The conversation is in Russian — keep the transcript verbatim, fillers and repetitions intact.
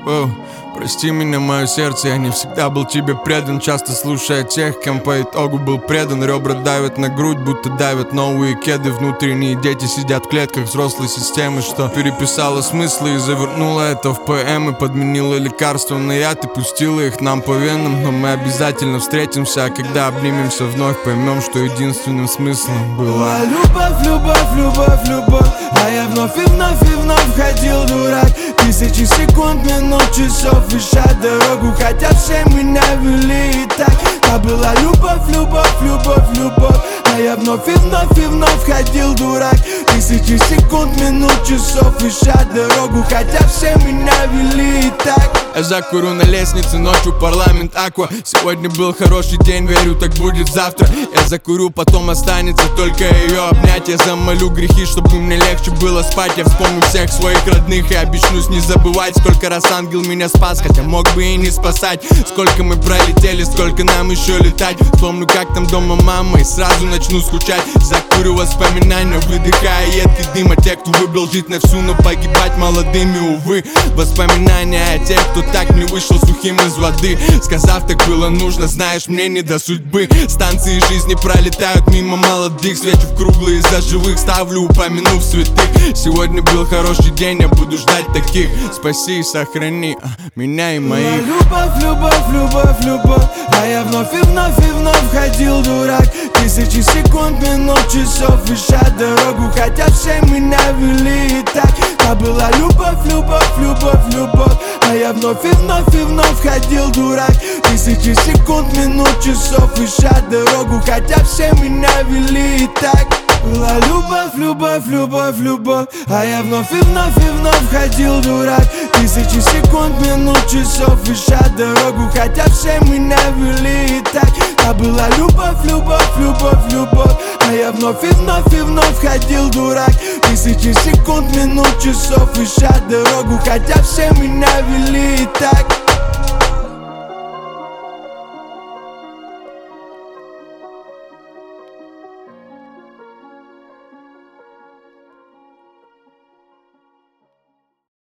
О, прости меня, мое сердце, я не всегда был тебе предан. Часто слушая тех, кем по итогу был предан. Ребра давят на грудь, будто давят новые кеды. Внутренние дети сидят в клетках взрослой системы, что переписала смыслы и завернула это в поэмы. Подменила лекарства на яд и пустила их нам по венам. Но мы обязательно встретимся, а когда обнимемся вновь, поймем, что единственным смыслом была любовь, любовь, любовь, любовь. А я вновь и вновь и вновь ходил дурак. Тысячи секунд, минут, часов, ища дорогу, хотя все меня вели и так. А была любовь, любовь, любовь, любовь. А я вновь и вновь и вновь ходил дурак. Тысячи секунд, минут, часов, ища дорогу, хотя все меня вели и так. Я закурю на лестнице ночью, парламент Аква. Сегодня был хороший день, верю, так будет завтра. Я закурю, потом останется только ее обнять. Я замолю грехи, чтобы мне легче было спать. Я вспомню всех своих родных и обещаюсь не забывать, сколько раз ангел меня спас, хотя мог бы и не спасать. Сколько мы пролетели, сколько нам еще летать. Вспомню, как там дома мама, и сразу начну скучать. Закурю воспоминания, выдыхая едкий дым. А те, кто выбрал жить на всю, но погибать молодыми, увы. Воспоминания о тех, кто так не вышел сухим из воды, сказав, так было нужно, знаешь, мне не до судьбы. Станции жизни пролетают мимо молодых, свечу в круглые за живых, ставлю, упомянув святых. Сегодня был хороший день, я буду ждать таких. Спаси и сохрани а, меня и моих. Любовь, любовь, любовь, любовь. А я вновь и вновь и вновь ходил дурак. Тысячи секунд, минут, часов, ища дорогу, хотя все меня вели и так. А была любовь, любовь, любовь, любовь. А я вновь и вновь и вновь ходил дурак. Тысячи секунд, минут, часов, ища дорогу, хотя все меня вели и так. Была любовь, любовь, любовь, любовь. А я вновь и вновь и вновь ходил дурак. Тысячи секунд, минут, часов, ища дорогу, хотя все меня вели и так. А была любовь, любовь, любовь, любовь. А я вновь и вновь и вновь ходил дурак. Тысячи секунд, минут, часов, ища дорогу, хотя все меня вели и так.